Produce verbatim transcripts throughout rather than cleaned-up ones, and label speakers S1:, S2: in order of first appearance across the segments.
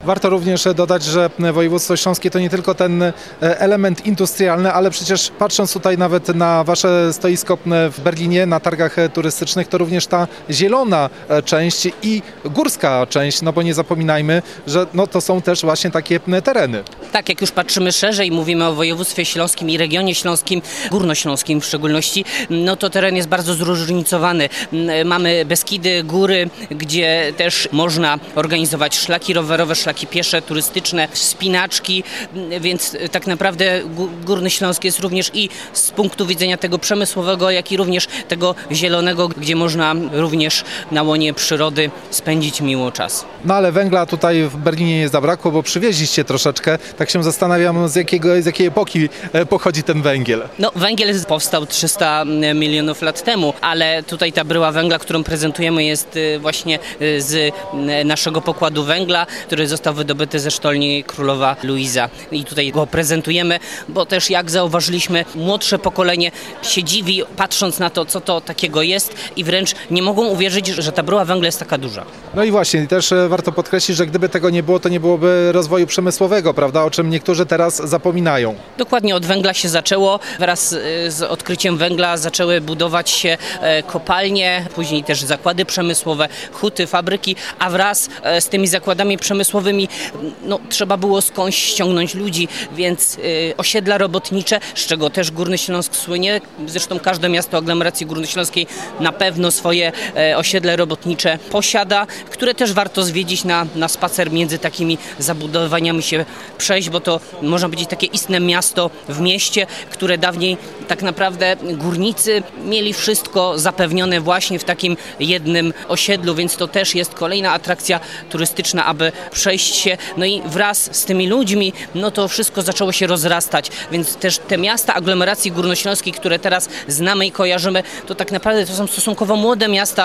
S1: Warto również dodać, że województwo śląskie to nie tylko ten element industrialny, ale przecież patrząc tutaj nawet na wasze stoisko w Berlinie, na targach turystycznych, to również ta zielona część i górska część, no bo nie zapominajmy, że no to są też właśnie takie tereny.
S2: Tak, jak już patrzymy szerzej, mówimy o województwie śląskim i regionie śląskim, górnośląskim w szczególności, no to teren jest bardzo zróżnicowany. Mamy Beskidy, góry, gdzie też można organizować szlaki rowerowe, szlaki piesze, turystyczne, wspinaczki, więc tak naprawdę Górny Śląsk jest również i z punktu widzenia tego przemysłowego, jak i również tego zielonego, gdzie można również na łonie przyrody spędzić miło czas.
S1: No ale węgla tutaj w Berlinie nie zabrakło, bo przywieźliście troszeczkę. Tak się zastanawiam, z, jakiego, z jakiej epoki pochodzi ten węgiel.
S2: No węgiel powstał trzysta milionów lat temu, ale tutaj ta bryła węgla, którą prezentujemy, jest właśnie z naszego pokładu węgla, który został wydobyty ze sztolni Królowa Luiza. I tutaj go prezentujemy, bo też jak zauważyliśmy, młodsze pokolenie się dziwi, patrząc na to, co to takiego jest i wręcz nie mogą uwierzyć, że ta bryła węgla jest taka duża.
S1: No i właśnie, też warto podkreślić, że gdyby tego nie było, to nie byłoby rozwoju przemysłowego, prawda, o czym niektórzy teraz zapominają.
S2: Dokładnie, od węgla się zaczęło. Wraz z odkryciem węgla zaczęły budować się kopalnie, później też zakłady przemysłowe, huty, fabryki, a wraz z tymi zakładami przemysłowymi no, trzeba było skądś ściągnąć ludzi, więc osiedla robotnicze, z czego też Górny Śląsk słynie, zresztą każde miasto aglomeracji górnośląskiej na pewno swoje osiedle robotnicze posiada, które też warto zwiedzić na, na spacer między takimi zabudowaniami się przejść, bo to można powiedzieć takie istne miasto w mieście, które dawniej tak naprawdę górnicy mieli wszystko zapewnione właśnie w takim jednym osiedlu, więc to też jest kolejna atrakcja turystyczna, aby przejść się, no i wraz z tymi ludźmi, no to wszystko zaczęło się rozrastać, więc też te miasta aglomeracji górnośląskiej, które teraz znamy i kojarzymy, to tak naprawdę to są stosunkowo młode miasta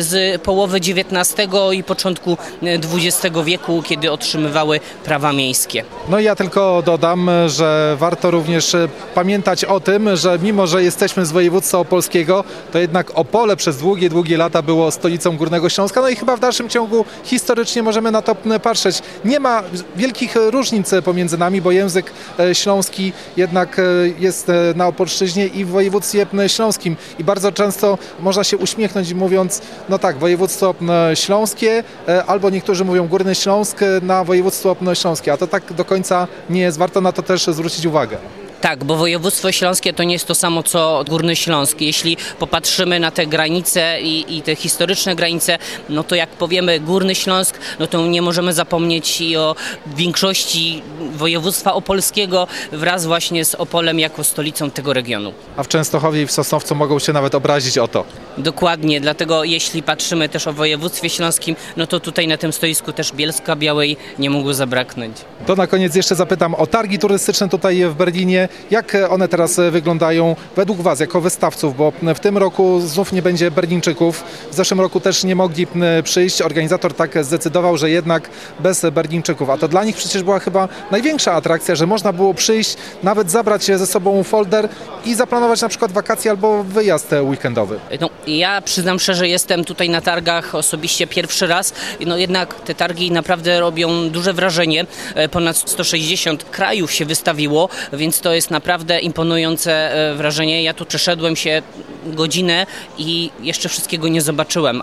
S2: z połowy dziewiętnastego i początku dwudziestego wieku, kiedy otrzymywały prawa miejskie.
S1: No i ja tylko dodam, że warto również pamiętać o tym, że mimo, że jesteśmy z województwa opolskiego, to jednak Opole przez długie, długie lata było stolicą Górnego Śląska, no i chyba w dalszym ciągu historycznie możemy na to patrzeć. Nie ma wielkich różnic pomiędzy nami, bo język śląski jednak jest na Opolszczyźnie i w województwie śląskim i bardzo często można się uśmiechnąć mówiąc, no tak, województwo śląskie, albo niektórzy mówią Górny Śląsk na województwo śląskie, a to tak do końca nie jest, warto na to też zwrócić uwagę.
S2: Tak, bo województwo śląskie to nie jest to samo co Górny Śląsk. Jeśli popatrzymy na te granice i, i te historyczne granice, no to jak powiemy Górny Śląsk, no to nie możemy zapomnieć i o większości województwa opolskiego wraz właśnie z Opolem jako stolicą tego regionu.
S1: A w Częstochowie i w Sosnowcu mogą się nawet obrazić o to.
S2: Dokładnie, dlatego jeśli patrzymy też o województwie śląskim, no to tutaj na tym stoisku też Bielska Białej nie mogło zabraknąć.
S1: To na koniec jeszcze zapytam o targi turystyczne tutaj w Berlinie. Jak one teraz wyglądają według was jako wystawców, bo w tym roku znów nie będzie Berlińczyków. W zeszłym roku też nie mogli przyjść. Organizator tak zdecydował, że jednak bez Berlińczyków. A to dla nich przecież była chyba największa atrakcja, że można było przyjść, nawet zabrać ze sobą folder i zaplanować na przykład wakacje albo wyjazd weekendowy.
S2: No, ja przyznam szczerze, jestem tutaj na targach osobiście pierwszy raz. No jednak te targi naprawdę robią duże wrażenie. Ponad sto sześćdziesiąt krajów się wystawiło, więc to jest naprawdę imponujące wrażenie. Ja tu przeszedłem się godzinę i jeszcze wszystkiego nie zobaczyłem,